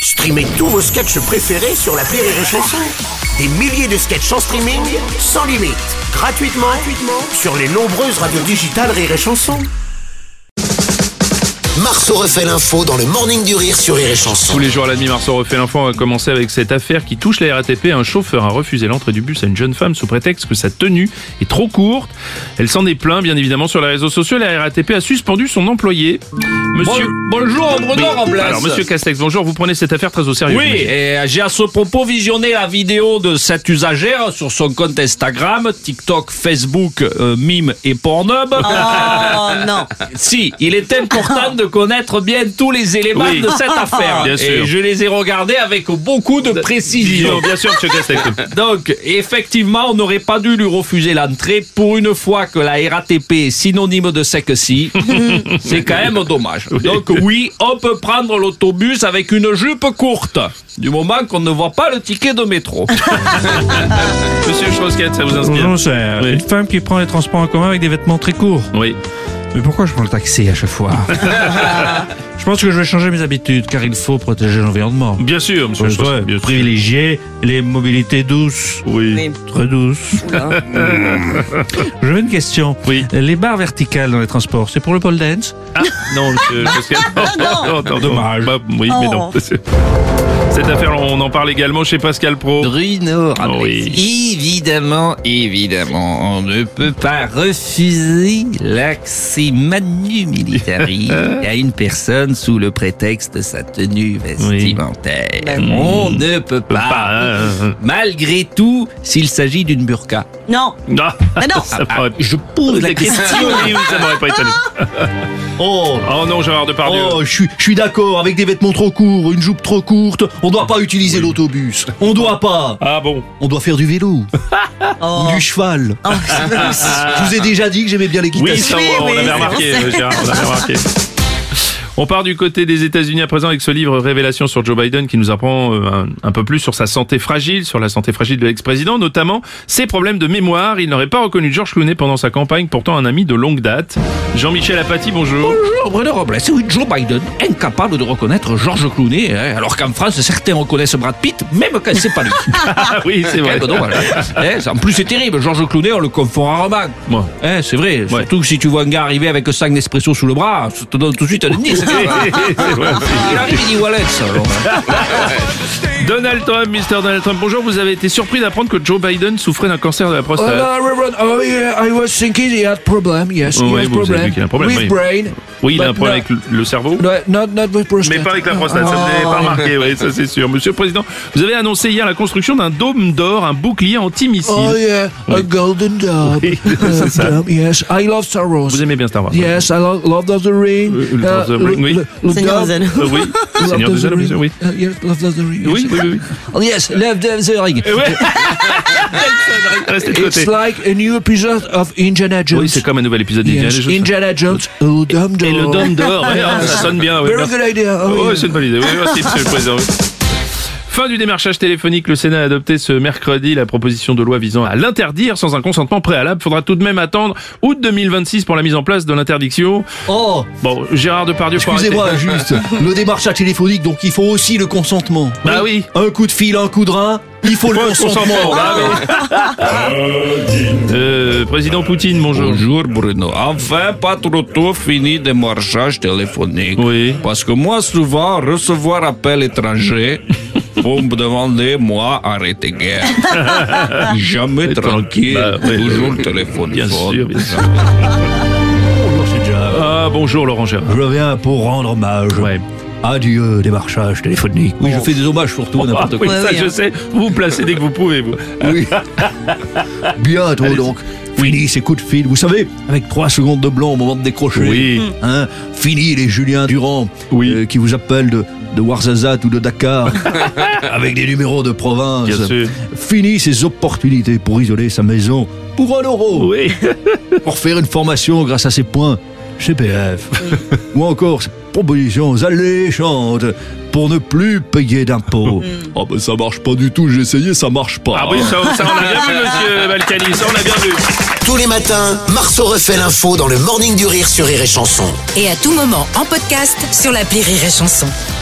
Streamez tous vos sketchs préférés sur l'appli Rire et Chanson. Des milliers de sketchs en streaming, sans limite, gratuitement sur les nombreuses radios digitales Rire et Chanson. Marceau refait l'info dans le Morning du Rire sur Rire et Chanson. Tous les jours à la demi, Marceau refait l'info. On va commencer avec cette affaire qui touche la RATP. Un chauffeur a refusé l'entrée du bus à une jeune femme sous prétexte que sa tenue est trop courte. Elle s'en est plainte, bien évidemment, sur les réseaux sociaux. La RATP a suspendu son employé. Monsieur... Bonjour Bruno Robles. Alors, monsieur Castex, bonjour. Vous prenez cette affaire très au sérieux. Oui, et j'ai à ce propos visionné la vidéo de cette usagère sur son compte Instagram, TikTok, Facebook, Mime et Pornhub. Oh non. Si, il est important de connaître bien tous les éléments de cette affaire. Bien sûr. Et je les ai regardés avec beaucoup de précision. Bien sûr, monsieur Castex. Donc, effectivement, on n'aurait pas dû lui refuser l'entrée. Pour une fois que la RATP est synonyme de sexy, c'est quand même dommage. Donc oui, on peut prendre l'autobus avec une jupe courte, du moment qu'on ne voit pas le ticket de métro. Monsieur Schrosket, ça vous inspire? Bonjour, c'est une femme qui prend les transports en commun avec des vêtements très courts. Oui. Mais pourquoi je prends le taxi à chaque fois? Je pense que je vais changer mes habitudes, car il faut protéger l'environnement. Bien sûr, monsieur Ouais, Schrosket. Bien sûr. privilégier les mobilités douces. Oui. Très douces. J'avais une question. Oui. Les barres verticales dans les transports, c'est pour le pole dance? Ah, non, monsieur Schrosket. Non, Dommage. Bah, oui, mais non. Cette affaire, on en parle également chez Pascal Pro. Bruno Robles. Oui. Évidemment, on ne peut pas refuser l'accès manu militari à une personne sous le prétexte de sa tenue vestimentaire. On ne peut pas. Malgré tout, s'il s'agit d'une burqa. Non. Non. Mais non. Ça m'aurait- Je pose la question. Oui, ça m'aurait pas étonné. Oh, Oh non, Gérard Depardieu. je suis d'accord, avec des vêtements trop courts, une jupe trop courte, on doit pas utiliser l'autobus. On doit pas. Ah bon. On doit faire du vélo Oh. ou du cheval. Oh, Je vous ai déjà dit que j'aimais bien Oui, l'équitation. ça, on oui, avait c'est remarqué, pour ça. Gérard, on avait remarqué. On part du côté des États-Unis à présent avec ce livre Révélation sur Joe Biden qui nous apprend un peu plus sur sa santé fragile, sur la santé fragile de l'ex-président, notamment ses problèmes de mémoire. Il n'aurait pas reconnu George Clooney pendant sa campagne, pourtant un ami de longue date. Jean-Michel Apathy, bonjour. Bonjour Bruno Robles. Oui, Joe Biden, incapable de reconnaître George Clooney, alors qu'en France, certains reconnaissent Brad Pitt, même quand c'est pas lui. Ah oui, c'est vrai. Quel dommage. En plus, c'est terrible. George Clooney, on le confond rarement. Ouais. C'est vrai. Surtout que si tu vois un gars arriver avec 5 Nespresso sous le bras, ça te donne tout de suite un nez. C'est vrai. Il arrive, il dit Wallace. Donald Trump, Mr. Donald Trump, bonjour. Vous avez été surpris d'apprendre que Joe Biden souffrait d'un cancer de la prostate. Oh yeah, I was thinking he had problem. Yes, he Oui, has vous avez vu problem qu'il a un problème, with oui. brain. Oui, il a un but problème no- avec le cerveau. not with prostate. Mais pas avec la prostate, ça vous n'avez pas remarqué, oui, ça c'est sûr. Monsieur le Président, vous avez annoncé hier la construction d'un dôme d'or, un bouclier antimissile. Oh yeah, a golden dove. Oui, c'est ça. Yes, I love Star Wars. Vous aimez bien Star Wars? Yes, I love Lord of the Ring. Lord of the Ring, oui. Seigneur des Anneaux. Oui, Seigneur des Anneaux, bien sûr, oui. Yes, Lord of the Ring. Oui, oui, oui. Oh yes, Lord of the Ring. Ouais. Restez de côté. It's like a new episode of Indiana Jones. Oui, c'est comme un nouvel épisode d'Indiana Yes, Jones. Indiana Jones. Oh, dome d'or. Et le dôme d'or, ouais, hein, ça sonne bien. Ouais, Very good idea. Oh, ouais, yeah. c'est une bonne idée. Oui, merci, monsieur le Président. Oui. Fin du démarchage téléphonique, le Sénat a adopté ce mercredi la proposition de loi visant à l'interdire sans un consentement préalable. Faudra tout de même attendre août 2026 pour la mise en place de l'interdiction. Oh, Bon, Gérard Depardieu, faut excusez-moi, arrêter. juste. Le démarchage téléphonique, donc il faut aussi le consentement. Bah oui. Un coup de fil, un coup de rein, il faut le consentement. Bah oui. Président Poutine, bonjour. Bonjour Bruno. Enfin, pas trop tôt fini des marchages téléphoniques. Oui. Parce que moi, souvent, recevoir appel étranger pour me demander, moi, arrêtez guerre. Jamais tranquille, Bah, ouais, toujours ouais. le téléphone. Bien sûr, bien sûr. Bonjour, c'est déjà. Ah, bonjour Laurent Gérard. Je viens pour rendre hommage. Ouais. Adieu, démarchage téléphonique. Oui, je fais des hommages surtout, Ah, n'importe oui, quoi. ça oui, je hein. sais. Vous vous placez dès que vous pouvez, vous. Oui. Bientôt Allez-y. donc. Fini ces coups de fil, vous savez, avec 3 secondes de blanc au moment de décrocher. Oui. Hein, fini les Julien Durand Oui. qui vous appellent de Ouarzazate ou de Dakar avec des numéros de province. Bien sûr. Fini ces opportunités pour isoler sa maison pour 1 euro. Oui. Pour faire une formation grâce à ses points CPF. Ou encore ces propositions alléchantes pour ne plus payer d'impôts. Ah ben ça marche pas du tout, j'ai essayé, ça marche pas. Ah oui, ça on a bien vu, monsieur Balkany, ça on a bien vu. Tous les matins, Marceau refait l'info dans le Morning du Rire sur Rire et Chanson. Et à tout moment en podcast sur l'appli Rire et Chanson.